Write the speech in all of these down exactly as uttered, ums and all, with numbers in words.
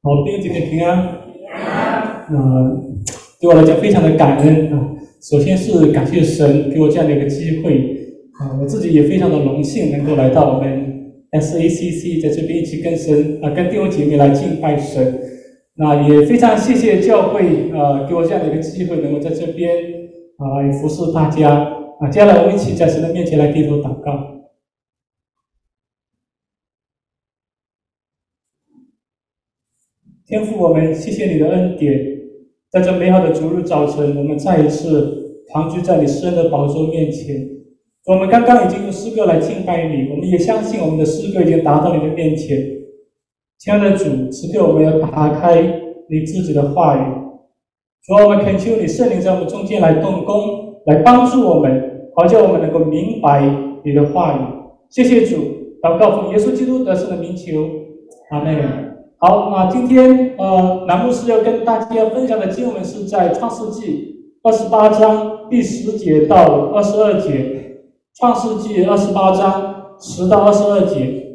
好，弟兄姐妹平安。呃，对我来讲非常的感恩啊。首先是感谢神给我这样的一个机会啊，我自己也非常的荣幸能够来到我们 S A C C， 在这边一起跟神啊，跟弟兄姐妹来敬拜神。那也非常谢谢教会呃给我这样的一个机会，能够在这边啊来服侍大家啊。接下来我们一起在神的面前来低头祷告。天父，我们谢谢你的恩典，在这美好的主日早晨，我们再一次团聚在你施恩的宝座面前。我们刚刚已经用诗歌来敬拜你，我们也相信我们的诗歌已经达到你的面前。亲爱的主，此刻我们要打开你自己的话语。主，我们恳求你圣灵在我们中间来动工，来帮助我们，好叫我们能够明白你的话语。谢谢主，祷告奉耶稣基督得胜的名求，阿们。好，那今天呃，南牧师要跟大家分享的经文是在创世纪二十八章第十节到二十二节。创世纪二十八章十到二十二节。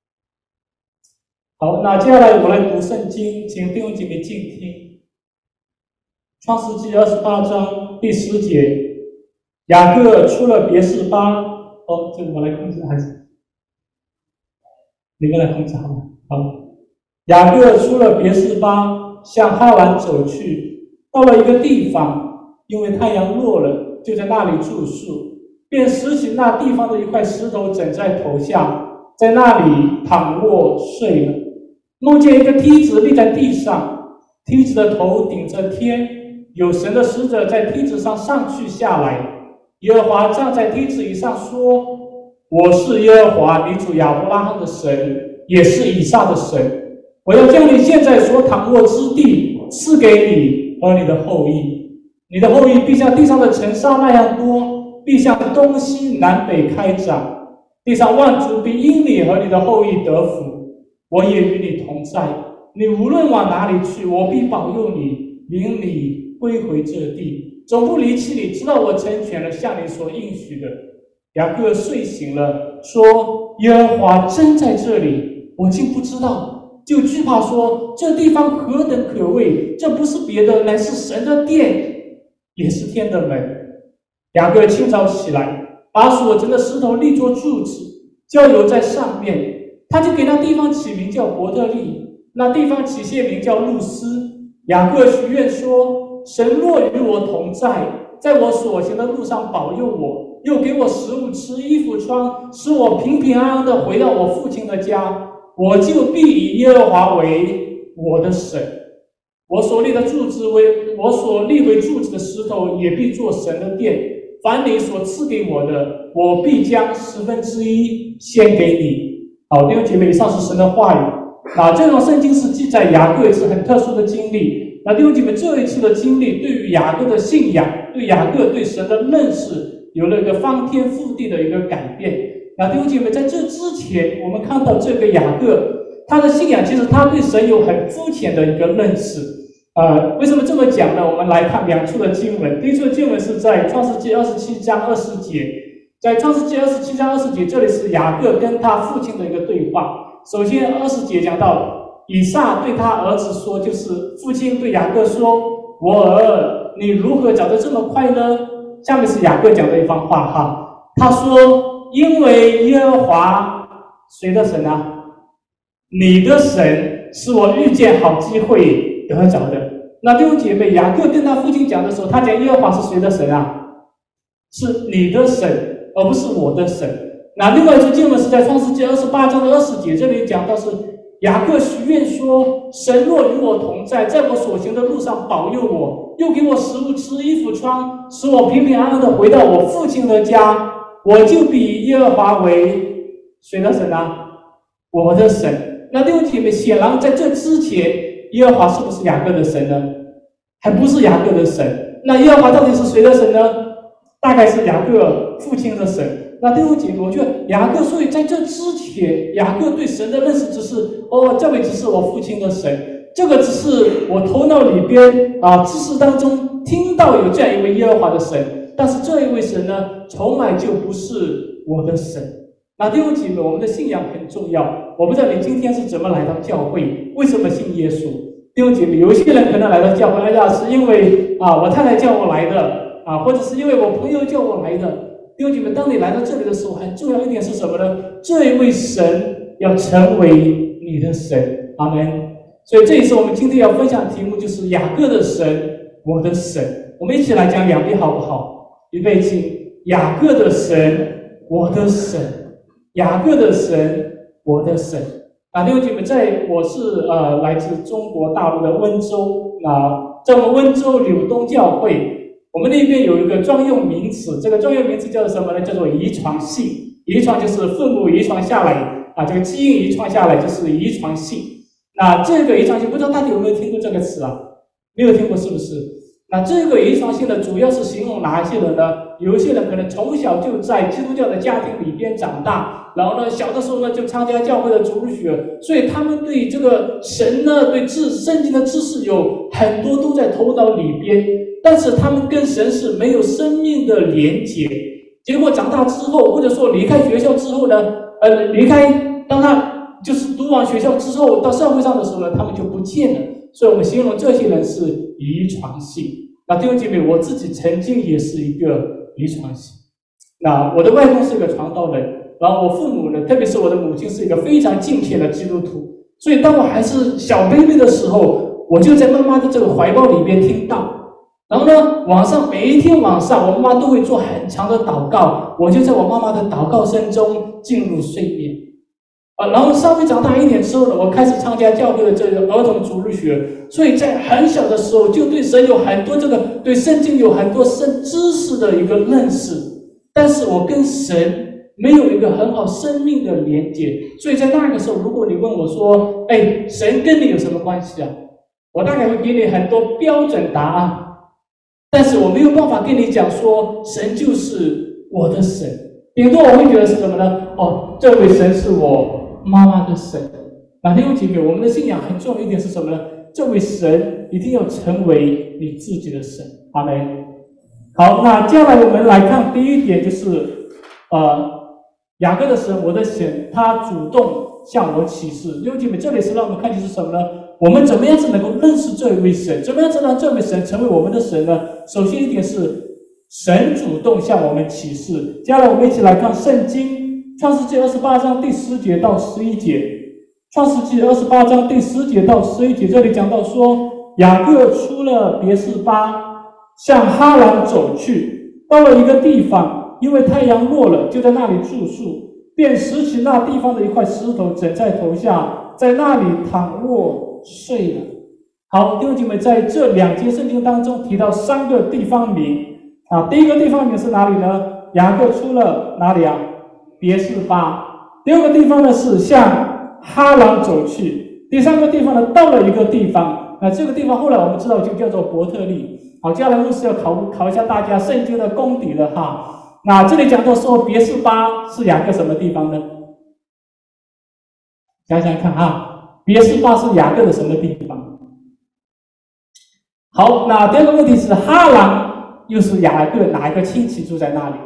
好，那接下来我来读圣经，请弟兄姐妹静听。创世纪二十八章第十节，雅各出了别是巴，哦，这个我来控制还是你们来控制好吗？好。雅各出了别是巴，向哈兰走去，到了一个地方，因为太阳落了，就在那里住宿，便拾起那地方的一块石头枕在头下，在那里躺卧睡了。梦见一个梯子立在地上，梯子的头顶着天，有神的使者在梯子上上去下来。耶和华站在梯子以上说：“我是耶和华，你主亚伯拉罕的神，也是以撒的神。我要将你现在所躺卧之地赐给你和你的后裔，你的后裔必像地上的尘沙那样多，必向东西南北开展，地上万族必因你和你的后裔得福。我也与你同在，你无论往哪里去，我必保佑你，领你归回这地，总不离弃你，直到我成全了向你所应许的。”雅各睡醒了，说：“耶和华真在这里，我竟不知道。”就惧怕说：“这地方何等可畏！这不是别的，乃是神的殿，也是天的门。”雅各清早起来，把所枕的石头立作柱子，浇油在上面。他就给那地方起名叫伯特利，那地方起先名叫路斯。雅各许愿说：“神若与我同在，在我所行的路上保佑我，又给我食物吃，衣服穿，使我平平安安地回到我父亲的家，我就必以耶和华为我的神。我所立的柱子为我所立为柱子的石头，也必做神的殿。凡你所赐给我的，我必将十分之一献给你。”好，弟兄姐妹，以上是神的话语。那这种圣经是记载雅各一次很特殊的经历。那弟兄姐妹，这一次的经历对于雅各的信仰，对雅各对神的认识，有了一个翻天覆地的一个改变。那弟兄姐妹，在这之前，我们看到这个雅各，他的信仰其实他对神有很肤浅的一个认识。呃，为什么这么讲呢？我们来看两处的经文。第一处的经文是在创世纪二十七章二十节，在创世纪二十七章二十节，这里是雅各跟他父亲的一个对话。首先，二十节讲到以撒对他儿子说，就是父亲对雅各说：“我儿，你如何长得这么快呢？”下面是雅各讲的一番话哈，他说：“因为耶和华谁的神啊？你的神是我遇见好机会得着的。”那弟兄姐妹，雅各跟他父亲讲的时候，他讲耶和华是谁的神啊？是你的神，而不是我的神。那另外一处经文是在创世纪二十八章的二十节，这里讲到是雅各许愿说：“神若与我同在，在我所行的路上保佑我，又给我食物吃，衣服穿，使我平平安安的回到我父亲的家，我就比耶和华为谁的神啊？我的神。”那弟兄姐妹，显然在这之前，耶和华是不是雅各的神呢？还不是雅各的神。那耶和华到底是谁的神呢？大概是雅各父亲的神。那弟兄姐妹，我觉得雅各，所以在这之前，雅各对神的认识只是：哦，这位只是我父亲的神，这个只是我头脑里边啊知识当中听到有这样一位耶和华的神，但是这一位神呢，从来就不是我的神。 那弟兄姐妹，我们的信仰很重要。我不知道你今天是怎么来到教会，为什么信耶稣？弟兄姐妹，有些人可能来到教会，哎呀，是因为啊我太太叫我来的啊，或者是因为我朋友叫我来的。弟兄姐妹，当你来到这里的时候，很重要一点是什么呢？这一位神要成为你的神，阿们。所以这一次我们今天要分享的题目就是雅各的神，我的神。我们一起来讲两遍好不好？预备起，雅各的神，我的神，雅各的神，我的神。啊，弟兄姐妹，在我是呃来自中国大陆的温州，啊，在我们温州柳东教会，我们那边有一个专用名词，这个专用名词叫做什么呢？叫做遗传性。遗传就是父母遗传下来啊，这个基因遗传下来就是遗传性。那这个遗传性，不知道大家有没有听过这个词啊？没有听过是不是？那这个遗传性呢，主要是形容哪些人呢？有一些人可能从小就在基督教的家庭里边长大，然后呢，小的时候呢就参加教会的主日学，所以他们对这个神呢，对知圣经的知识有很多都在头脑里边，但是他们跟神是没有生命的连结。结果长大之后，或者说离开学校之后呢，呃，离开当他就是读完学校之后到社会上的时候呢，他们就不见了。所以我们形容这些人是遗传性。那弟兄姐妹，我自己曾经也是一个遗传性。那我的外公是一个传道人，然后我父母呢，特别是我的母亲是一个非常敬虔的基督徒。所以当我还是小 baby 的时候，我就在妈妈的这个怀抱里边听到。然后呢，晚上每一天晚上，我妈妈都会做很长的祷告，我就在我妈妈的祷告声中进入睡眠。啊，然后稍微长大一点之后呢，我开始参加教会的这个儿童主日学，所以在很小的时候就对神有很多这个对圣经有很多深知识的一个认识，但是我跟神没有一个很好生命的连接，所以在那个时候，如果你问我说，哎，神跟你有什么关系啊？我大概会给你很多标准答案，但是我没有办法跟你讲说神就是我的神，顶多我会觉得是什么呢？哦，这位神是我妈妈的神。那弟兄姐妹，我们的信仰很重要一点是什么呢？这位神一定要成为你自己的神。阿们。好，那接下来我们来看第一点，就是呃，雅各的神，我的神，他主动向我启示。弟兄姐妹，这里是让我们看见是什么呢？我们怎么样子能够认识这一位神？怎么样子让这位神成为我们的神呢？首先一点是神主动向我们启示。接下来我们一起来看圣经。创世纪二十八章第十节到十一节，创世纪二十八章第十节到十一节，这里讲到说，雅各出了别是巴，向哈兰走去，到了一个地方，因为太阳落了，就在那里住宿，便拾起那地方的一块石头枕在头下，在那里躺卧睡了。好，弟兄姐妹，在这两节圣经当中提到三个地方名啊，第一个地方名是哪里呢？雅各出了哪里啊？别是巴。第二个地方呢是向哈兰走去。第三个地方呢到了一个地方，那这个地方后来我们知道就叫做伯特利。好，接下来牧师要考考一下大家圣经的功底了哈。那这里讲到说别是巴是雅各什么地方呢？想想看啊，别是巴是雅各的什么地方？好，那第二个问题是哈兰又是雅各哪一个亲戚住在那里？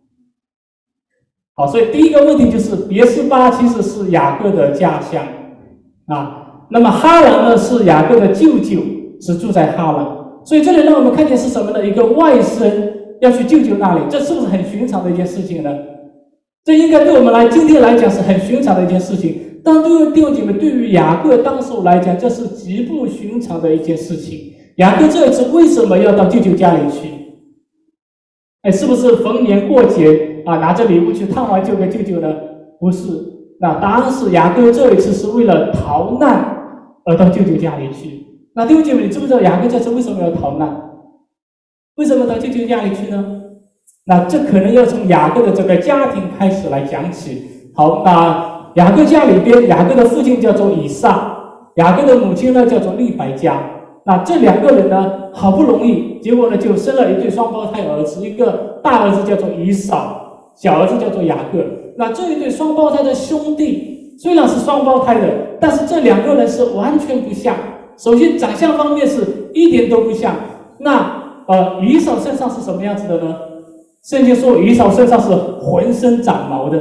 好，所以第一个问题就是别是巴其实是雅各的家乡啊，那么哈兰呢是雅各的舅舅，是住在哈兰，所以这里让我们看见是什么呢？一个外甥要去舅舅那里，这是不是很寻常的一件事情呢？这应该对我们来今天来讲是很寻常的一件事情，但对于弟兄姐妹，对于雅各当时来讲，这是极不寻常的一件事情。雅各这一次为什么要到舅舅家里去？哎，是不是逢年过节啊，拿着礼物去探望舅哥舅舅呢？不是，那答案是雅各这一次是为了逃难而到舅舅家里去。那弟兄姐妹，你知不知道雅各这次为什么要逃难？为什么到舅舅家里去呢？那这可能要从雅各的这个家庭开始来讲起。好，那雅各家里边，雅各的父亲叫做以撒，雅各的母亲呢叫做利百加。那这两个人呢，好不容易，结果呢就生了一对双胞胎儿子，一个大儿子叫做以扫，小儿子叫做雅各。那这一对双胞胎的兄弟虽然是双胞胎的，但是这两个人是完全不像。首先长相方面是一点都不像。那呃，以扫身上是什么样子的呢？圣经说以扫身上是浑身长毛的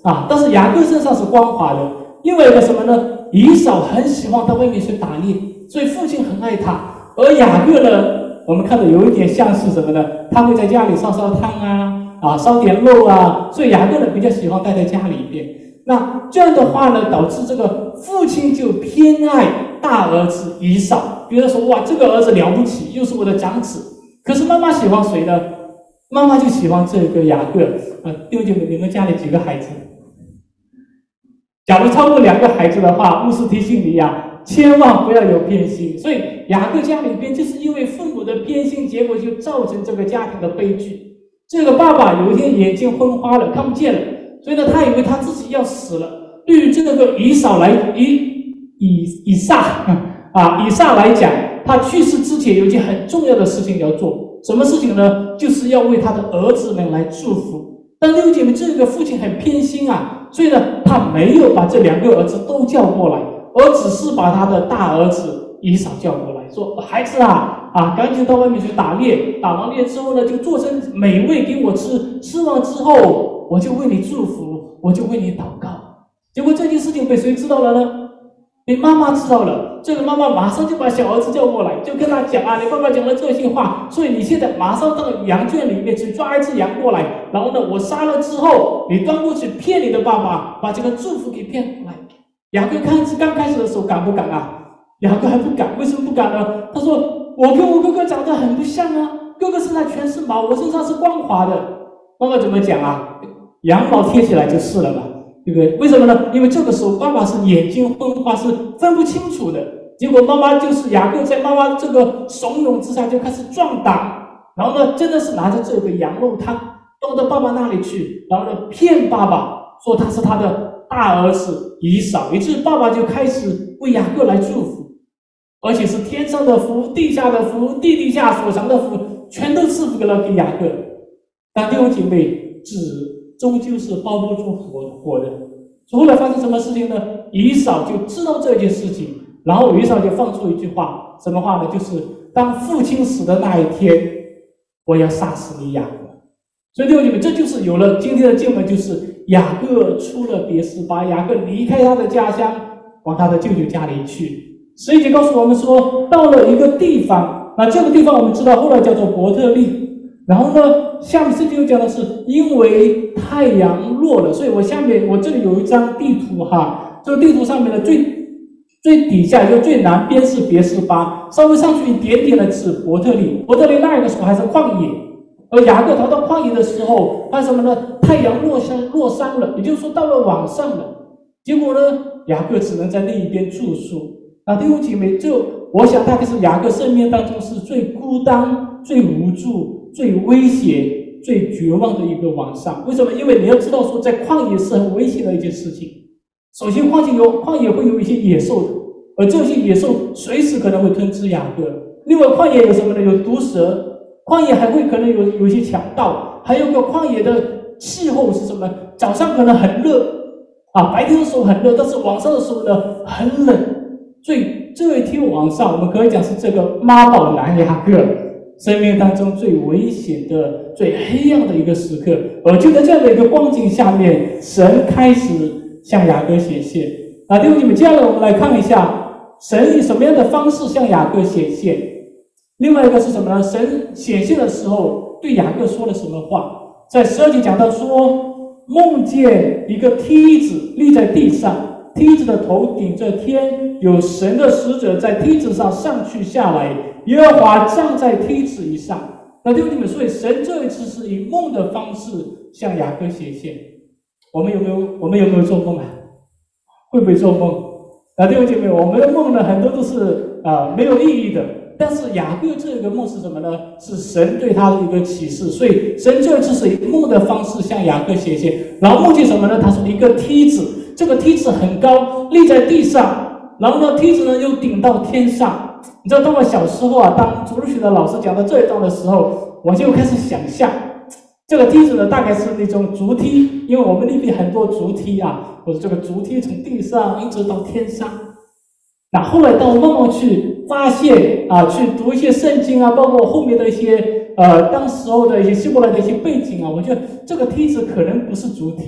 啊，但是雅各身上是光滑的。另外一个什么呢？以扫很喜欢到外面去打猎，所以父亲很爱他。而雅各呢，我们看到有一点像是什么呢？他会在家里烧烧汤啊，啊，烧点肉啊，所以雅各呢比较喜欢待在家里边。那这样的话呢，导致这个父亲就偏爱大儿子以扫，觉得说哇，这个儿子了不起，又是我的长子。可是妈妈喜欢谁呢？妈妈就喜欢这个雅各。啊，弟兄姐妹，你们家里几个孩子？假如超过两个孩子的话，牧师提醒你呀，千万不要有偏心。所以雅各家里边就是因为父母的偏心，结果就造成这个家庭的悲剧。这个爸爸有一天眼睛昏花了，看不见了，所以呢，他以为他自己要死了。对于这个以扫来以以以撒啊以撒来讲，他去世之前有一件很重要的事情要做，什么事情呢？就是要为他的儿子们来祝福。但弟兄姐妹，这个父亲很偏心啊，所以呢，他没有把这两个儿子都叫过来，而只是把他的大儿子以扫叫过来，说：“孩子啊，啊，赶紧到外面去打猎，打完猎之后呢，就做成美味给我吃，吃完之后，我就为你祝福，我就为你祷告。”结果这件事情被谁知道了呢？被妈妈知道了。这个妈妈马上就把小儿子叫过来，就跟他讲啊，你爸爸讲了这些话，所以你现在马上到羊圈里面去抓一只羊过来，然后呢，我杀了之后，你端过去骗你的爸爸，把这个祝福给骗过来。雅各看刚开始的时候敢不敢啊？雅各还不敢，为什么不敢呢？他说：“我跟我哥哥长得很不像啊，哥哥身上全是毛，我身上是光滑的。”妈妈怎么讲啊？羊毛贴起来就是了嘛。对不对？为什么呢？因为这个时候爸爸是眼睛昏花，是分不清楚的。结果妈妈就是雅各在妈妈这个怂恿之下就开始壮胆，然后呢，真的是拿着这个羊肉汤端到爸爸那里去，然后呢骗爸爸说他是他的大儿子以扫，于是爸爸就开始为雅各来祝福，而且是天上的福、地下的福、地底下所藏的福，全都赐福给了给雅各。但弟兄姐妹，纸终究是包不住火火的。后来发生什么事情呢？以扫就知道这件事情，然后以扫就放出一句话，什么话呢？就是当父亲死的那一天，我要杀死你雅各。所以弟兄姐妹，这就是有了今天的经文，就是雅各出了别是巴，雅各离开他的家乡，往他的舅舅家里去。所以就告诉我们说，到了一个地方，那这个地方我们知道后来叫做伯特利。然后呢，下面圣经又讲的是，因为太阳落了，所以我下面我这里有一张地图哈，这个地图上面的最最底下就最南边是别是巴，稍微上去一点点的是伯特利。伯特利那个时候还是旷野，而雅各逃到旷野的时候，他什么呢？太阳落山落山了，也就是说到了晚上了。结果呢，雅各只能在那一边住宿。那弟兄姐妹，就我想大概是雅各生命当中是最孤单、最无助、最危险、最绝望的一个晚上。为什么？因为你要知道说，在旷野是很危险的一件事情。首先，旷野有旷野会有一些野兽的，而这些野兽随时可能会吞吃雅各。另外，旷野有什么呢？有毒蛇，旷野还会可能有有一些强盗，还有个旷野的气候是什么？早上可能很热啊，白天的时候很热，但是晚上的时候呢很冷。所以这一天晚上，我们可以讲是这个妈宝男雅各生命当中最危险的、最黑暗的一个时刻。而就在这样的一个光景下面，神开始向雅各显现。啊，弟兄姐妹，接下来我们来看一下神以什么样的方式向雅各显现。另外一个是什么呢？神显现的时候对雅各说了什么话？在十二节讲到说，梦见一个梯子立在地上，梯子的头顶着天，有神的使者在梯子上上去下来，耶和华站在梯子以上。那弟兄姐妹，所以神这一次是以梦的方式向雅各显现。我们有没有我们有没有做梦啊？会不会做梦？那弟兄姐妹，我们的梦呢，很多都是啊、呃、没有意义的。但是雅各这个梦是什么呢？是神对他的一个启示。所以神这一次是以梦的方式向雅各显现。然后梦见什么呢？他说一个梯子，这个梯子很高，立在地上，然后呢，梯子呢又顶到天上。你知道，当我小时候啊，当主日学的老师讲到这一段的时候，我就开始想象，这个梯子呢，大概是那种竹梯，因为我们那边很多竹梯啊，或者这个竹梯从地上一直到天上。那后来当我慢慢去发现啊，去读一些圣经啊，包括后面的一些呃，当时候的一些希伯来的一些背景啊，我觉得这个梯子可能不是竹梯，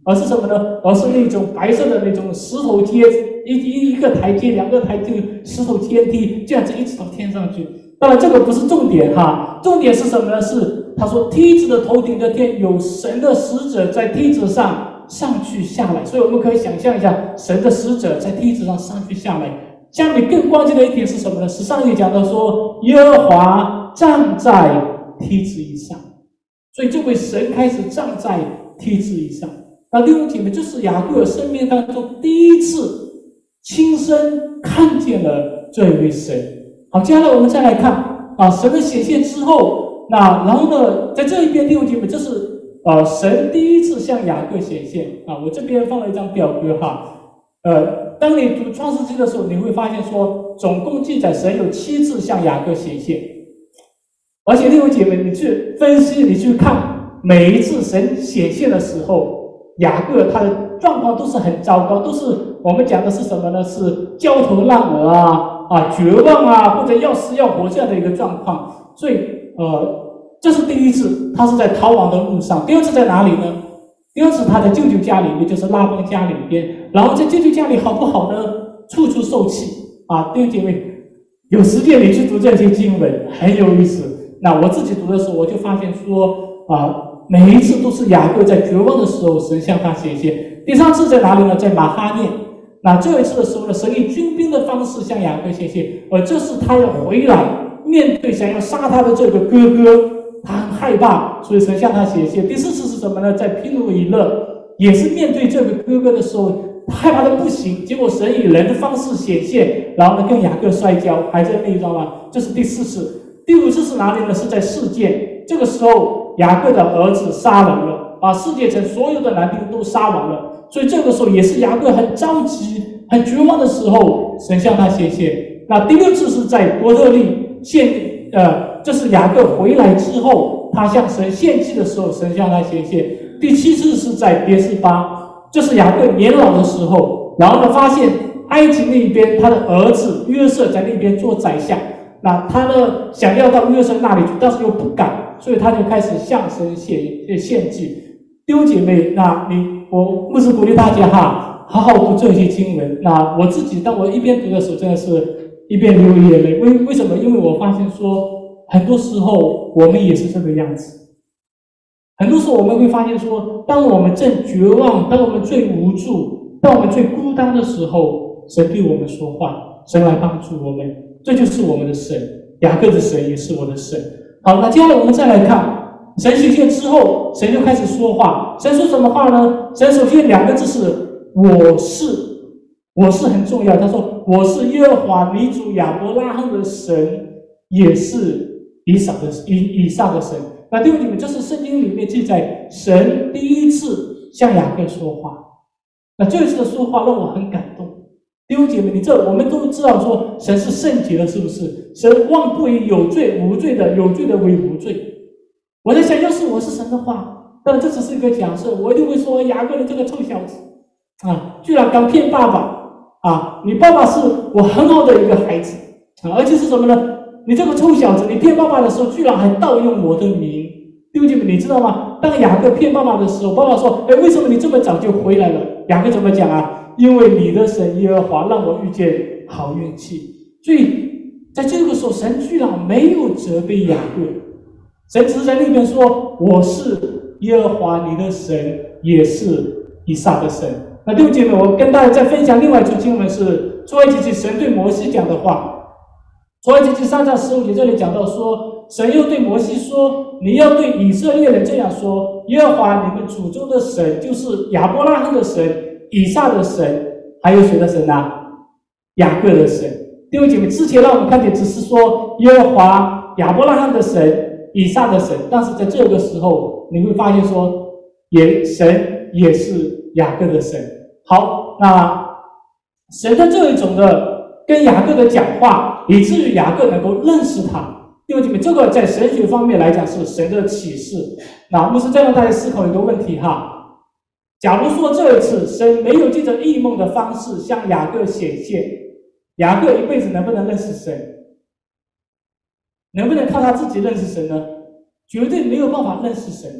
而是什么呢？而是那种白色的那种石头阶，一一一个台阶，两个台阶，石头阶梯，这样子一直到天上去。当然，这个不是重点哈，重点是什么呢？是他说梯子的头顶的天，有神的使者在梯子上上去下来。所以我们可以想象一下，神的使者在梯子上上去下来。下面更关键的一点是什么呢？十上也讲到说，耶和华站在梯子以上，所以这位神开始站在梯子以上。那弟兄姐妹，这是雅各生命当中第一次亲身看见了这位神。好，接下来我们再来看啊，神的显现之后，那然后呢，在这一边弟兄姐妹，这是呃神第一次向雅各显现啊。我这边放了一张表格哈，呃，当你读创世纪的时候，你会发现说，总共记载神有七次向雅各显现，而且弟兄姐妹，你去分析，你去看每一次神显现的时候，雅各他的状况都是很糟糕，都是我们讲的是什么呢？是焦头烂额啊。啊，绝望啊，或者要死要活这样的一个状况，所以呃，这是第一次，他是在逃亡的路上。第二次在哪里呢？第二次他在舅舅家里面，就是拉邦家里边，然后在舅舅家里好不好呢？处处受气啊！弟兄姐妹，有时间你去读这些经文很有意思。那我自己读的时候，我就发现说啊，每一次都是雅各在绝望的时候，神向他显现。第三次在哪里呢？在马哈念。那这一次的时候呢，神以军兵的方式向雅各显现，而这是他要回来面对想要杀他的这个哥哥，他很害怕，所以神向他显现。第四次是什么呢？在毗努伊勒，也是面对这个哥哥的时候，他害怕的不行，结果神以人的方式显现，然后呢跟雅各摔跤，还在那一章吗？这是第四次。第五次是哪里呢？是在示剑，这个时候雅各的儿子杀人了，把示剑城所有的男丁都杀完了。所以这个时候也是雅各很着急、很绝望的时候，神向他显现。那第六次是在伯特利献，呃，这是雅各回来之后，他向神献祭的时候，神向他显现。第七次是在别是巴，这是雅各年老的时候，然后呢发现埃及那边他的儿子约瑟在那边做宰相，那他呢想要到约瑟那里去，但是又不敢，所以他就开始向神献献祭。弟兄姐妹，那你。我牧师鼓励大家哈，好好读这些经文。那我自己当我一边读的时候，真的是一边流眼泪。为为什么？因为我发现说，很多时候我们也是这个样子。很多时候我们会发现说，当我们正绝望，当我们最无助，当我们最孤单的时候，神对我们说话，神来帮助我们。这就是我们的神，雅各的神也是我的神。好，那接下来我们再来看。神显现之后，神就开始说话。神说什么话呢？神首先两个字是“我是”，我是很重要。他说：“我是耶和华你主亚伯拉罕的神，也是以撒的以以撒的神。”那弟兄姐妹，这是圣经里面记载神第一次向雅各说话。那这一次的说话让我很感动。弟兄姐妹，你这我们都知道说神是圣洁的，是不是？神忘不以有罪无罪的，有罪的为无罪。我在想，要是我是神的话，当然这只是一个假设，我一定会说雅各你这个臭小子啊，居然敢骗爸爸啊！你爸爸是我很好的一个孩子啊，而且是什么呢？你这个臭小子，你骗爸爸的时候，居然还盗用我的名。弟兄姐妹，你知道吗？当雅各骗爸爸的时候，爸爸说：“哎，为什么你这么早就回来了？”雅各怎么讲啊？因为你的神耶和华让我遇见好运气。所以在这个时候，神居然没有责备雅各。神只是在那边说：“我是耶和华你的神，也是以撒的神。”那弟兄姐妹，我跟大家再分享另外一处经文是出埃及记神对摩西讲的话。出埃及记三章十五节这里讲到说，神又对摩西说：“你要对以色列人这样说：耶和华你们祖宗的神，就是亚伯拉罕的神、以撒的神，还有谁的神啊？雅各的神。”弟兄姐妹，之前让我们看见只是说耶和华亚伯拉罕的神。以撒的神，但是在这个时候，你会发现说，也神也是雅各的神。好，那神的这一种的跟雅各的讲话，以至于雅各能够认识他。弟兄姐妹，这个在神学方面来讲是神的启示。那牧师再让大家思考一个问题哈：假如说这一次神没有借着异梦的方式向雅各显现，雅各一辈子能不能认识神？能不能靠他自己认识神呢？绝对没有办法认识神的。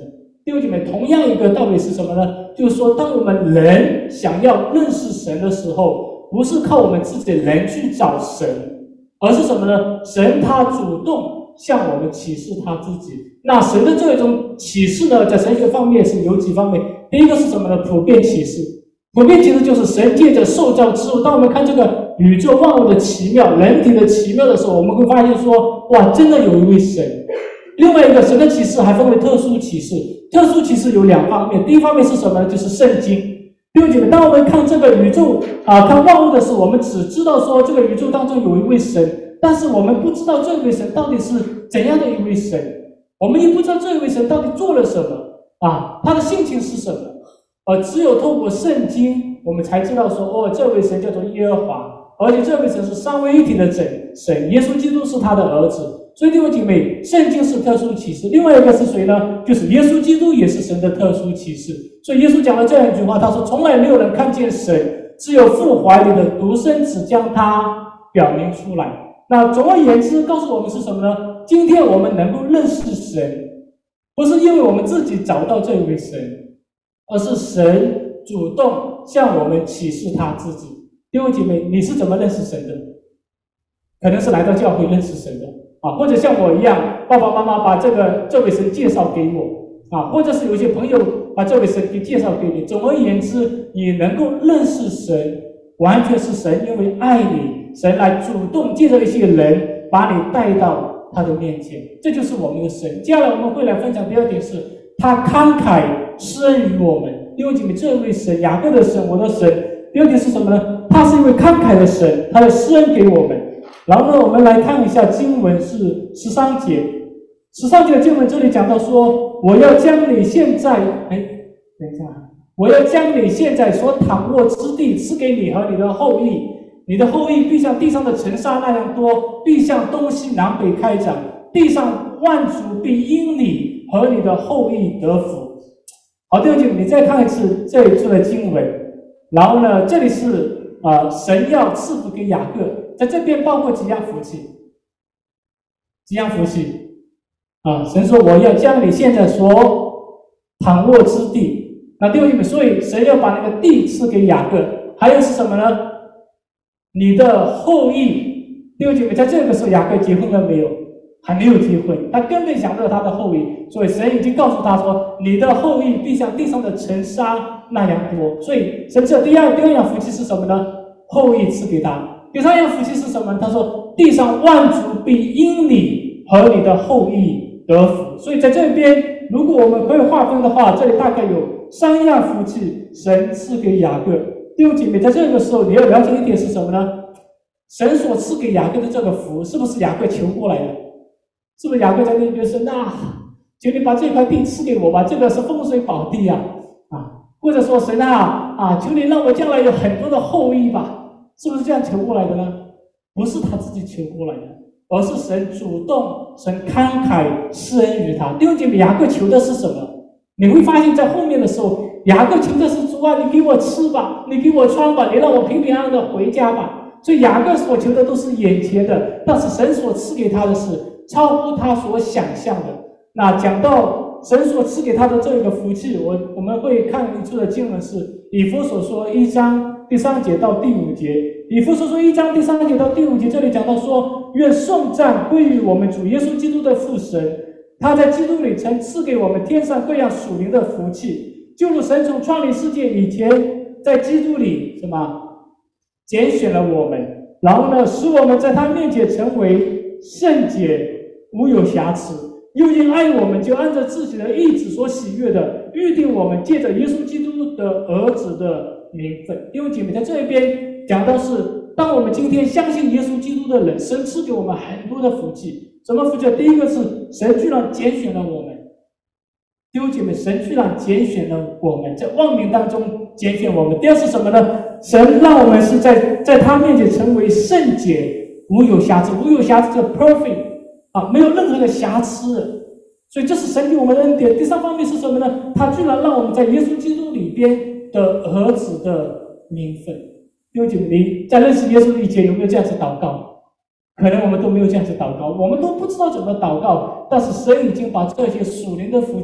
弟兄姐妹，同样一个道理是什么呢？就是说，当我们人想要认识神的时候，不是靠我们自己人去找神，而是什么呢？神他主动向我们启示他自己。那神的这种启示呢，在神学方面是有几方面。第一个是什么呢？普遍启示。普遍启示就是神借着受造之物。当我们看这个宇宙万物的奇妙、人体的奇妙的时候，我们会发现说，哇，真的有一位神。另外一个，神的启示还分为特殊启示。特殊启示有两方面，第一方面是什么呢？就是圣经。弟兄姐妹，当我们看这个宇宙啊，看万物的时候，我们只知道说这个宇宙当中有一位神，但是我们不知道这位神到底是怎样的一位神，我们也不知道这位神到底做了什么啊，他的性情是什么。而只有透过圣经，我们才知道说，哦，这位神叫做耶和华，而且这位神是三位一体的神，耶稣基督是他的儿子。所以弟兄姐妹，圣经是特殊启示。另外一个是谁呢？就是耶稣基督也是神的特殊启示。所以耶稣讲了这样一句话，他说：“从来没有人看见神，只有父怀里的独生子将他表明出来。”那总而言之，告诉我们是什么呢？今天我们能够认识神，不是因为我们自己找到这位神，而是神主动向我们启示他自己。弟兄姐妹，你是怎么认识神的？可能是来到教会认识神的啊，或者像我一样，爸爸妈妈把这个这位神介绍给我啊，或者是有些朋友把这位神给介绍给你。总而言之，你能够认识神，完全是神因为爱你，神来主动借着一些人把你带到他的面前，这就是我们的神。接下来我们会来分享第二点是，他慷慨施恩于我们。弟兄姐妹，这位神，雅各的神，我的神。第二点是什么呢？他是一位慷慨的神，他的施恩给我们。然后呢，我们来看一下经文是十三节，十三节的经文这里讲到说，我要将你现在，哎，等一下，我要将你现在所躺卧之地赐给你和你的后裔，你的后裔必像地上的尘沙那样多，必向东西南北开展，地上万族必因你和你的后裔得福。好，弟兄姐妹，你再看一次这一处的经文，然后呢，这里是呃神要赐福给雅各。在这边包括几样福气，几样福气啊！神说我要将你现在所躺卧之地，那弟兄姐妹，所以神要把那个地赐给雅各，还有是什么呢？你的后裔。弟兄姐妹，在这个时候雅各结婚了没有？还没有结婚，他根本想不到他的后裔，所以神已经告诉他说，你的后裔必像地上的尘沙那样多。所以神这第二第二样福气是什么呢？后裔赐给他。第三样福气是什么？他说：“地上万族必因你和你的后裔得福。”所以在这边，如果我们可以划分的话，这里大概有三样福气，神赐给雅各。弟兄姐妹，在这个时候你要了解一点是什么呢？神所赐给雅各的这个福，是不是雅各求过来的？是不是雅各在那边说：“那求你把这块地赐给我吧，这个是风水宝地啊！”啊，或者说神啊啊，求你让我将来有很多的后裔吧。是不是这样求过来的呢？不是他自己求过来的，而是神主动，神慷慨施恩于他。弟兄姐妹，雅各求的是什么？你会发现在后面的时候，雅各求的是主啊，你给我吃吧，你给我穿吧，你让我平平安安的回家吧。所以雅各所求的都是眼前的，但是神所赐给他的是超乎他所想象的。那讲到神所赐给他的这个福气，我我们会看一处的经文是以弗所说一章第三节到第五节。以弗所说一章第三节到第五节，这里讲到说，愿颂赞归于我们主耶稣基督的父神，他在基督里曾赐给我们天上各样属灵的福气，就如神从创立世界以前，在基督里什么拣选了我们，然后呢，使我们在他面前成为圣洁，无有瑕疵。又因爱我们，就按照自己的意志所喜悦的，预定我们借着耶稣基督的儿子的名分。弟兄姐妹，在这一边讲到是，当我们今天相信耶稣基督的人，神赐给我们很多的福气。什么福气？第一个是神居然拣选了我们。弟兄姐妹，神居然拣选了我们，在万民当中拣选我们。第二是什么呢？神让我们是在在他面前成为圣洁，无有瑕疵。无有瑕疵叫 perfect。啊，没有任何的瑕疵，所以这是神给我们的恩典。第三方面是什么呢？他居然让我们在耶稣基督里边的儿子的名分。弟兄姐妹，你在认识耶稣以前有没有这样子祷告？可能我们都没有这样子祷告，我们都不知道怎么祷告。但是神已经把这些属灵的福气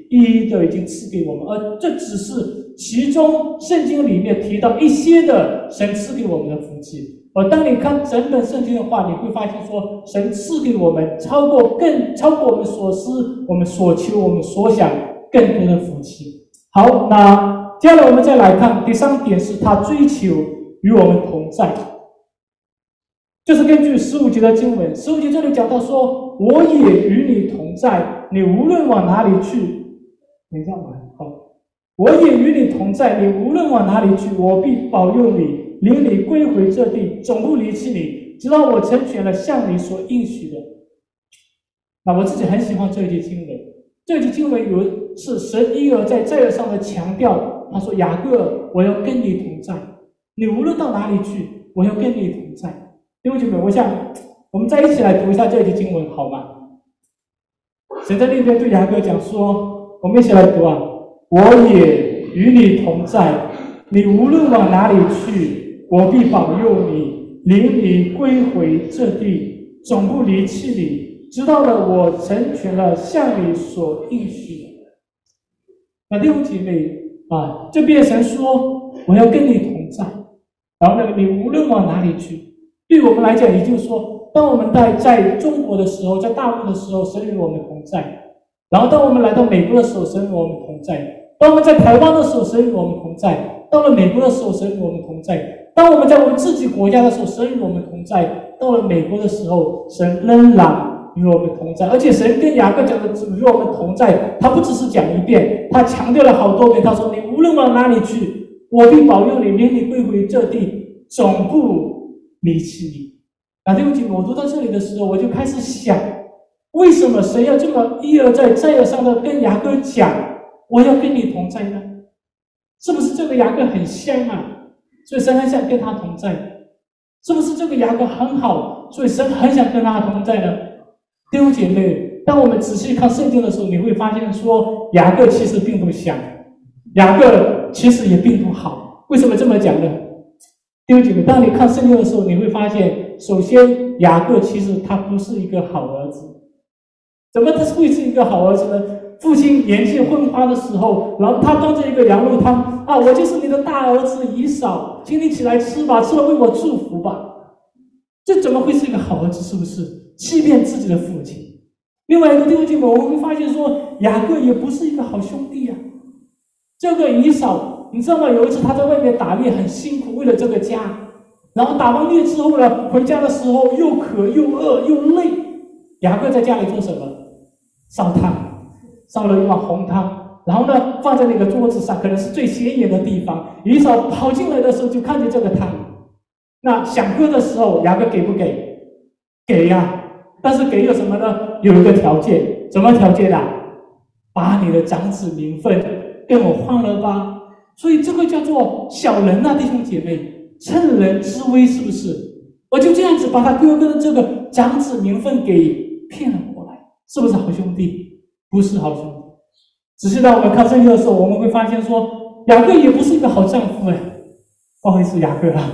一一的已经赐给我们，而这只是其中圣经里面提到一些的神赐给我们的福气。而当你看整本圣经的话，你会发现说，神赐给我们超过更超过我们所思、我们所求、我们所想更多的福气。好，那接下来我们再来看第三点，是他追求与我们同在。就是根据十五节的经文，十五节这里讲到说，我也与你同在，你无论往哪里去，等一下嘛，好，我也与你同在，你无论往哪里去，我必保佑你，领你归回这地，总不离弃你，直到我成全了向你所应许的。那我自己很喜欢这一节经文，这一节经文有是神一而再再而三的强调，他说雅各，我要跟你同在，你无论到哪里去，我要跟你同在。弟兄姐妹，我想我们再一起来读一下这一节经文好吗？神在那边对雅各讲说，我们一起来读啊，我也与你同在，你无论往哪里去，我必保佑你，领你归回这地，总不离弃你，直到了我成全了向你所应许的。那弟兄姐妹啊，这边神说我要跟你同在，然后呢，你无论往哪里去，对我们来讲，也就是说，当我们在在中国的时候，在大陆的时候，神与我们同在；然后当我们来到美国的时候，神与我们同在；当我们在台湾的时候，神与我们同在；到了美国的时候，神与我们同在；当我们在我们自己国家的时候，神与我们同在；到了美国的时候，神仍然与我们同在。而且神跟雅各讲的与我们同在，他不只是讲一遍，他强调了好多遍。他说：“你无论往哪里去，我必保佑你，领你归回这地，总不离弃你。”那弟兄姐妹，我读到这里的时候，我就开始想，为什么神要这么一而再、再而三的跟雅各讲，我要跟你同在呢？是不是这个雅各很香啊？所以神很想跟他同在。是不是这个雅各很好，所以神很想跟他同在呢？弟兄姐妹，当我们仔细看圣经的时候，你会发现说，雅各其实并不香，雅各其实也并不好。为什么这么讲呢？弟兄姐妹，当你看圣经的时候，你会发现，首先雅各其实他不是一个好儿子。怎么他会是一个好儿子呢？父亲年纪昏花的时候，然后他端着一个羊肉汤啊，我就是你的大儿子以扫，请你起来吃吧，吃了为我祝福吧。这怎么会是一个好儿子？是不是欺骗自己的父亲？另外一个弟兄姐妹，我们会发现说，雅各也不是一个好兄弟啊。这个以扫，你知道吗？有一次他在外面打猎很辛苦，为了这个家，然后打完猎之后呢，回家的时候又渴又饿又累，雅各在家里做什么？烧汤，烧了一碗红汤，然后呢放在那个桌子上，可能是最显眼的地方。以扫跑进来的时候就看见这个汤，那想喝的时候，雅各给不给？给呀、啊，但是给有什么呢？有一个条件，什么条件啊？把你的长子名分跟我换了吧。所以这个叫做小人啊，弟兄姐妹，趁人之危，是不是？我就这样子把他哥哥的这个长子名分给骗了过来，是不是好兄弟？不是好兄弟。只是当我们看圣经的时候，我们会发现说，雅各也不是一个好丈夫哎，不好意思，雅各啊，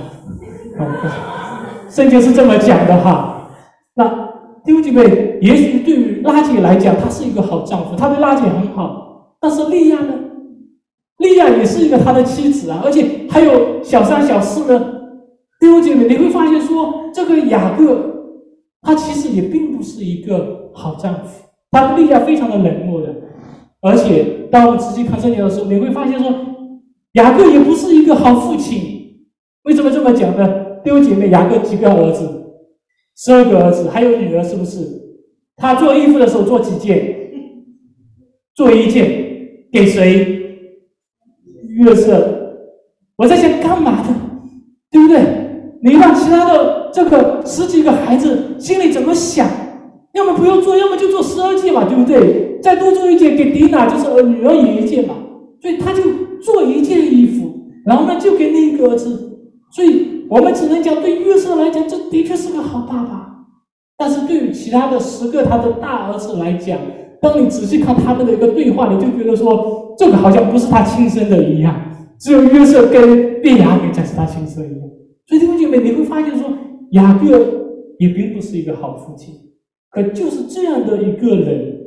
圣经是这么讲的哈。那弟兄姐妹，也许对于拉结来讲，他是一个好丈夫，他对拉结很好，但是利亚呢？利亚也是一个他的妻子啊，而且还有小三小四呢。弟兄姐妹，你会发现说，这个雅各他其实也并不是一个好丈夫，他对利亚非常的冷漠的。而且当我们仔细看圣经的时候，你会发现说，雅各也不是一个好父亲。为什么这么讲呢？弟兄姐妹，雅各几个儿子？十二个儿子，还有女儿，是不是？他做衣服的时候做几件？做一件，给谁？约瑟。我在想干嘛的，对不对？你让其他的这个十几个孩子心里怎么想？要么不用做，要么就做十二件嘛，对不对？再多做一件给迪娜，就是女儿也一件嘛。所以他就做一件衣服，然后呢就给那个儿子。所以我们只能讲，对约瑟来讲，这的确是个好爸爸。但是对于其他的十个他的大儿子来讲，当你仔细看他们的一个对话，你就觉得说，这个好像不是他亲生的一样，只有约瑟跟便雅悯才是他亲生一样。所以弟兄姐妹，你会发现说，雅各也并不是一个好父亲。可就是这样的一个人，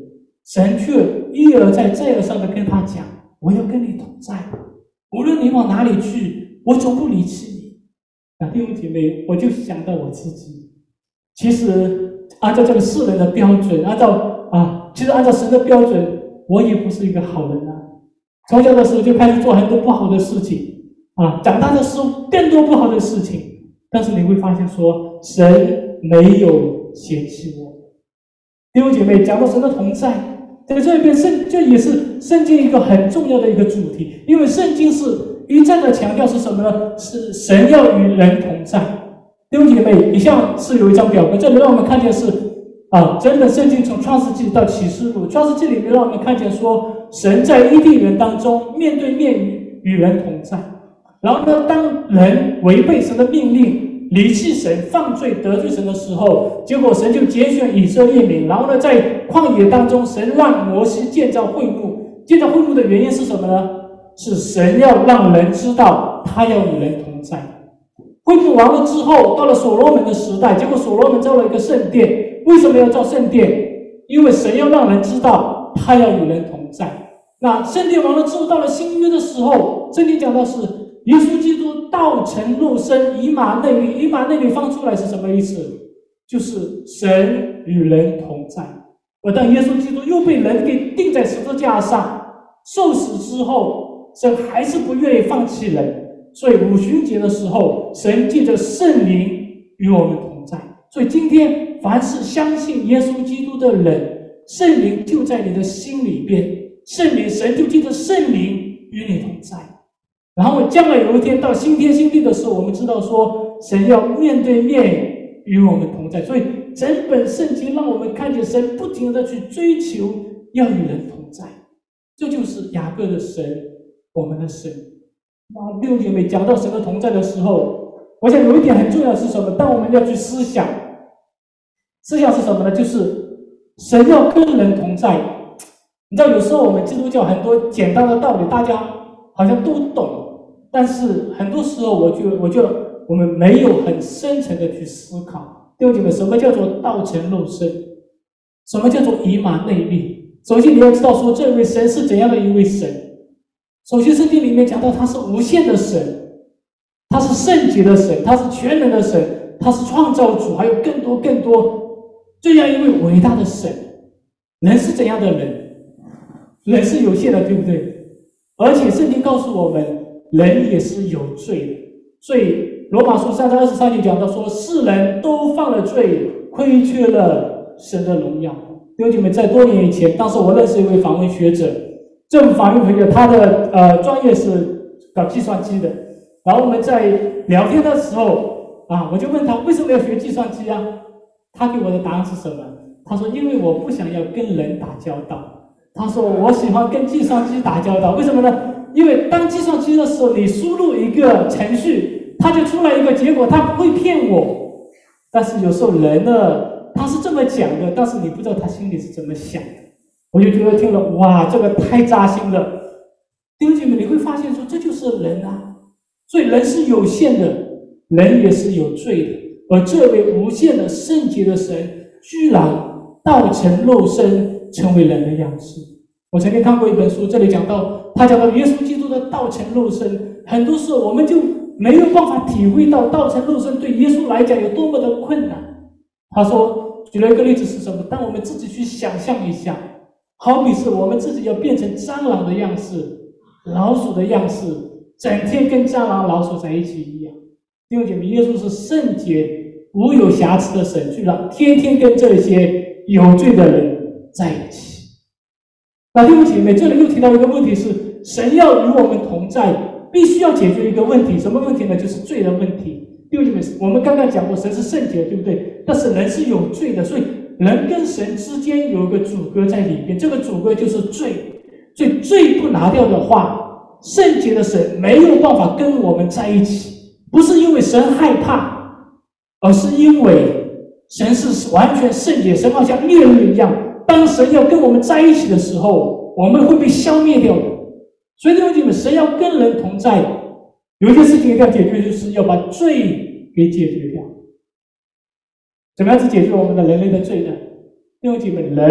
神却一而再再而三的跟他讲，我要跟你同在，无论你往哪里去，我总不离弃你。那弟兄姐妹，我就想到我自己，其实按照这个世人的标准，按照啊，其实按照神的标准，我也不是一个好人啊。从小的时候就开始做很多不好的事情啊，长大的时候更多不好的事情。但是你会发现说，神没有嫌弃我。弟兄姐妹，讲到神的同在，在这边圣，这也是圣经一个很重要的一个主题，因为圣经是一再的强调是什么呢？是神要与人同在。弟兄姐妹，你像是有一张表格，这里让我们看见是啊，整本圣经从创世纪到启示录，创世纪里面让我们看见说，神在伊甸园当中面对面与与人同在。然后呢，当人违背神的命令，离弃神，犯罪得罪神的时候，结果神就拣选以色列民。然后呢，在旷野当中，神让摩西建造会幕。建造会幕的原因是什么呢？是神要让人知道他要与人同在。会幕完了之后，到了所罗门的时代，结果所罗门造了一个圣殿。为什么要造圣殿？因为神要让人知道他要与人同在。那圣殿完了之后，到了新约的时候，圣经讲到是耶稣基督道成肉身，以马内利。以马内利放出来是什么意思？就是神与人同在。而当耶稣基督又被人给钉在十字架上受死之后，神还是不愿意放弃人。所以五旬节的时候，神借着圣灵与我们同在。所以今天凡是相信耶稣基督的人，圣灵就在你的心里边，圣灵神就借着圣灵与你同在。然后将来有一天到新天新地的时候，我们知道说神要面对面与我们同在。所以整本圣经让我们看见神不停的去追求要与人同在，这就是雅各的神，我们的神。那弟兄姐妹，讲到神的同在的时候，我想有一点很重要是什么？当我们要去思想，思想是什么呢？就是神要跟人同在。你知道有时候我们基督教很多简单的道理大家好像都懂，但是很多时候我觉得我觉得我们没有很深层的去思考。弟兄姐妹，什么叫做道成肉身？什么叫做以马内利？首先你要知道说这位神是怎样的一位神。首先圣经里面讲到他是无限的神，他是圣洁的神，他是全能的神，他是创造主，还有更多更多这样一位伟大的神。人是怎样的人？人是有限的，对不对？而且圣经告诉我们，人也是有罪的。所以罗马书三章二十三节讲到说，世人都犯了罪，亏缺了神的荣耀。弟兄姐妹，在多年以前，当时我认识一位访问学者，这位访问学者他的呃专业是搞计算机的。然后我们在聊天的时候啊，我就问他为什么要学计算机啊？他给我的答案是什么？他说因为我不想要跟人打交道。他说我喜欢跟计算机打交道，为什么呢？因为当计算机的时候，你输入一个程序，它就出来一个结果，它不会骗我。但是有时候人呢，他是这么讲的，但是你不知道他心里是怎么想的。我就觉得听了，哇，这个太扎心了。弟兄姐妹，你会发现说这就是人啊，所以人是有限的，人也是有罪的。而这位无限的圣洁的神，居然道成肉身，成为人的样式。我曾经看过一本书，这里讲到他讲到耶稣基督的道成肉身，很多时候我们就没有办法体会到道成肉身对耶稣来讲有多么的困难。他说举了一个例子是什么？当我们自己去想象一下，好比是我们自己要变成蟑螂的样式，老鼠的样式，整天跟蟑螂老鼠在一起一样。弟兄姐妹，耶稣是圣洁无有瑕疵的神，居然天天跟这些有罪的人在一起。那弟兄姐妹，这里又提到一个问题是，神要与我们同在，必须要解决一个问题，什么问题呢？就是罪的问题。弟兄姐妹，我们刚刚讲过神是圣洁，对不对？但是人是有罪的，所以人跟神之间有一个阻隔在里边，这个阻隔就是罪。所以罪不拿掉的话，圣洁的神没有办法跟我们在一起。不是因为神害怕，而是因为神是完全圣洁，神好像烈日一样，当神要跟我们在一起的时候，我们会被消灭掉的。所以弟兄姐妹，神要跟人同在，有一件事情一定要解决，就是要把罪给解决掉。怎么样子解决我们的人类的罪呢？弟兄姐妹，人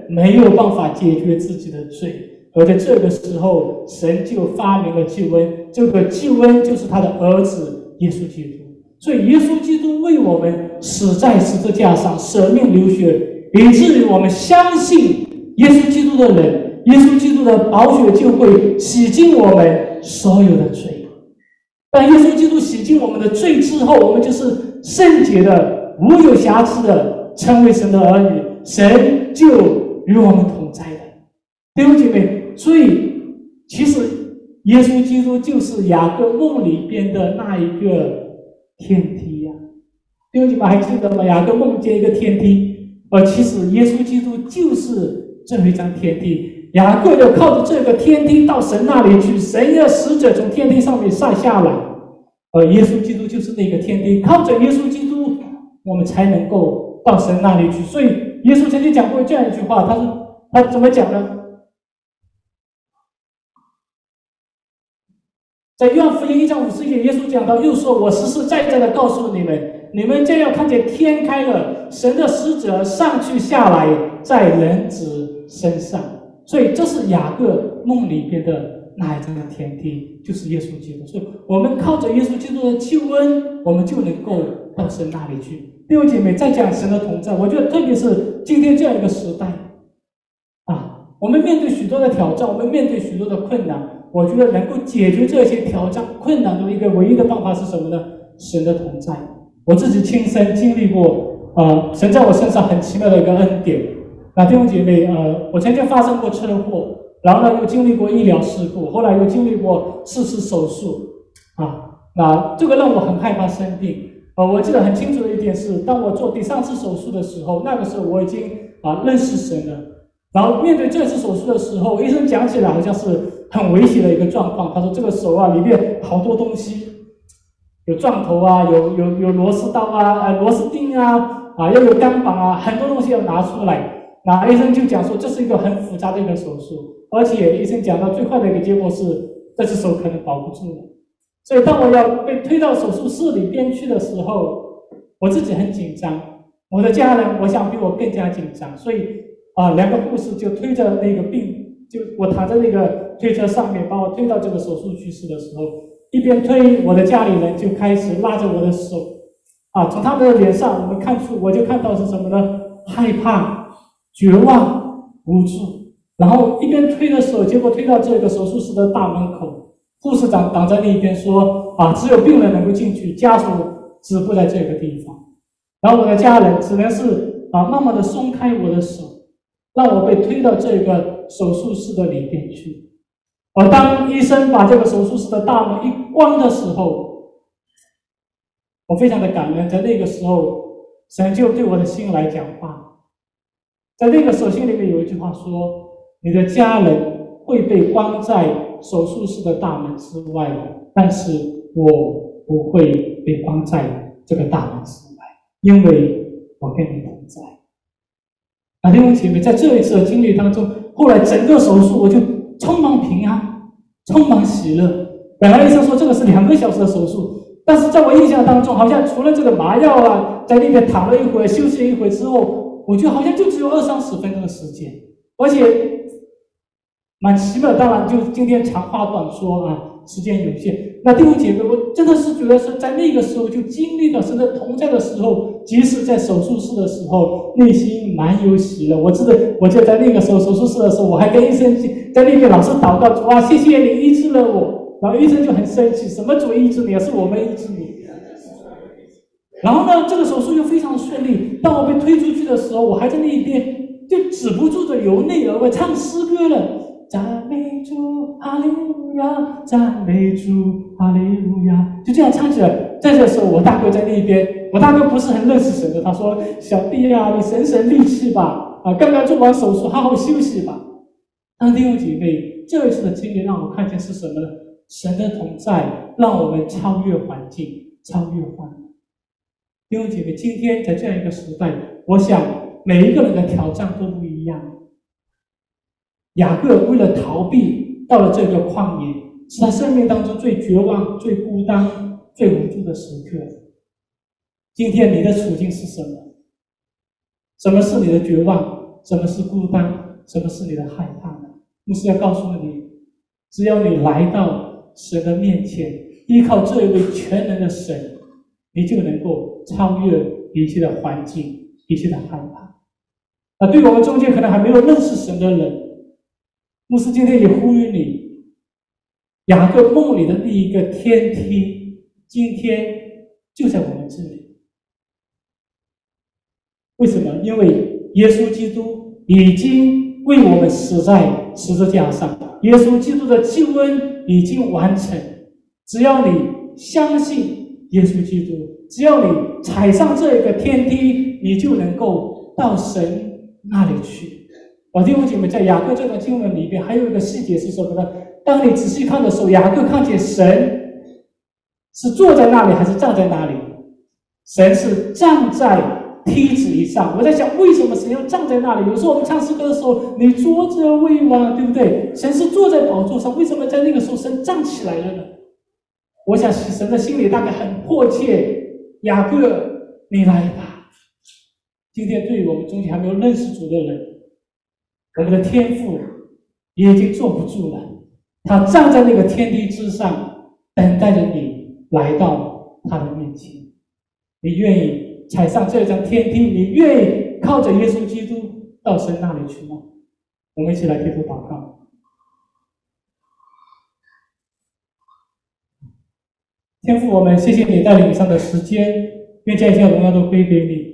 没有办法解决自己的罪。而在这个时候，神就发明了救恩，这个救恩就是他的儿子耶稣基督。所以耶稣基督为我们死在十字架上，舍命流血，以至于我们相信耶稣基督的人，耶稣基督的宝血就会洗净我们所有的罪。当耶稣基督洗净我们的罪之后，我们就是圣洁的、无有瑕疵的，成为神的儿女，神就与我们同在了。弟兄姐妹，所以其实耶稣基督就是雅各梦里边的那一个天梯呀、啊。弟兄姐妹还记得吗？雅各梦见一个天梯，而其实耶稣基督就是这一张天梯。雅各就靠着这个天梯到神那里去，神的使者从天梯上面上下来，而耶稣基督就是那个天梯。靠着耶稣基督，我们才能够到神那里去。所以耶稣曾经讲过这样一句话，他说他怎么讲呢？在约翰福音一章五十节，耶稣讲到，又说：“我实实在在的告诉你们，你们将要看见天开了，神的使者上去下来，在人子身上。”所以这是雅各梦里边的那一张的天梯，就是耶稣基督。所以我们靠着耶稣基督的救恩，我们就能够到神那里去。弟兄姐妹，再讲神的同在，我觉得特别是今天这样一个时代啊，我们面对许多的挑战，我们面对许多的困难。我觉得能够解决这些挑战困难的一个唯一的办法是什么呢？神的同在。我自己亲身经历过，呃，神在我身上很奇妙的一个恩典。那弟兄姐妹，呃，我曾经发生过车祸，然后呢又经历过医疗事故，后来又经历过四次手术，啊，那这个让我很害怕生病。呃，我记得很清楚的一点是，当我做第三次手术的时候，那个时候我已经啊认识神了。然后面对这次手术的时候，医生讲起来好像是很危险的一个状况。他说这个手啊里面好多东西，有钻头啊，有有有螺丝刀啊，呃螺丝钉啊，啊要有钢板啊，很多东西要拿出来。那医生就讲说这是一个很复杂的一个手术，而且医生讲到最坏的一个结果是这只手可能保不住了。所以当我要被推到手术室里边去的时候，我自己很紧张，我的家人我想比我更加紧张，所以。啊，两个护士就推着那个病，就我躺在那个推车上面，把我推到这个手术区室的时候，一边推，我的家里人就开始拉着我的手，啊，从他们的脸上，我们看出，我就看到是什么呢？害怕、绝望、无助。然后一边推的时候，结果推到这个手术室的大门口，护士长挡在那边说：“啊，只有病人能够进去，家属止步在这个地方。”然后我的家人只能是啊，慢慢的松开我的手。让我被推到这个手术室的里边去，而当医生把这个手术室的大门一关的时候，我非常的感恩。在那个时候，神就对我的心来讲话。在那个时候，心里面有一句话说：“你的家人会被关在手术室的大门之外，但是我不会被关在这个大门之外，因为我跟你同在。”啊，弟兄姐妹，在这一次的经历当中，后来整个手术我就充满平安，充满喜乐。本来医生说这个是两个小时的手术，但是在我印象当中，好像除了这个麻药啊，在那边躺了一会儿，休息一会儿之后，我觉得好像就只有二三十分钟的时间，而且蛮奇妙。当然，就今天长话短说啊，时间有限。那弟兄姐妹，我真的是觉得是在那个时候就经历了神的同在的时候，即使在手术室的时候，内心蛮有喜乐。我记得，我就在那个时候手术室的时候，我还跟医生在那边老是祷告，主啊，谢谢你医治了我。然后医生就很生气，什么主医治你，是我们医治你。然后呢，这个手术又非常顺利。当我被推出去的时候，我还在那一边就止不住的由内而外唱诗歌了。赞美主，哈利路亚！赞美主，哈利路亚！就这样唱起来。在这个时候，我大哥在那一边，我大哥不是很认识神的，他说：“小弟啊，你省省力气吧，啊，刚刚做完手术，好好休息吧。”但弟兄姐妹，这一次的经历让我看见是什么呢？神的同在，让我们超越环境，超越患难。弟兄姐妹，今天在这样一个时代，我想每一个人的挑战都不一样。雅各为了逃避到了这个旷野，是他生命当中最绝望、最孤单、最无助的时刻。今天你的处境是什么？什么是你的绝望？ 什么是孤单，什么是你的害怕呢？牧师要告诉你，只要你来到神的面前，依靠这一位全能的神，你就能够超越一切的环境，一切的害怕。那对我们中间可能还没有认识神的人，牧师今天也呼吁你，雅各梦里的那一个天梯，今天就在我们这里。为什么？因为耶稣基督已经为我们死在十字架上，耶稣基督的救恩已经完成。只要你相信耶稣基督，只要你踩上这个天梯，你就能够到神那里去。我弟兄姐妹，在雅各这段经文里边，还有一个细节是什么呢？当你仔细看的时候，雅各看见神是坐在那里还是站在那里？神是站在梯子以上。我在想，为什么神要站在那里？有时候我们唱诗歌的时候，你坐着为王，对不对？神是坐在宝座上，为什么在那个时候神站起来了呢？我想神的心里大概很迫切，雅各，你来吧。今天对于我们中间还没有认识主的人，我们的天父也已经坐不住了，他站在那个天梯之上，等待着你来到他的面前。你愿意踩上这张天梯？你愿意靠着耶稣基督到神那里去吗？我们一起来低头祷告。天父，我们谢谢你带领以上的时间，愿将一切荣耀都归给你。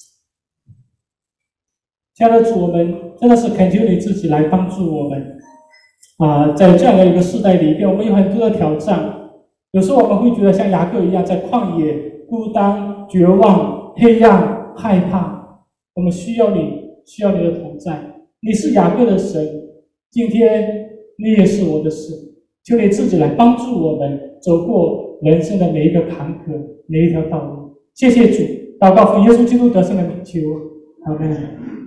亲爱的主，我们真的是恳求你自己来帮助我们啊！在这样的一个时代里边，我们有很多的挑战，有时候我们会觉得像雅各一样，在旷野孤单、绝望、黑暗、害怕。我们需要你，需要你的同在。你是雅各的神，今天你也是我的神，求你自己来帮助我们走过人生的每一个坎坷，每一条道路。谢谢主，祷告奉耶稣基督得胜的名求，阿们。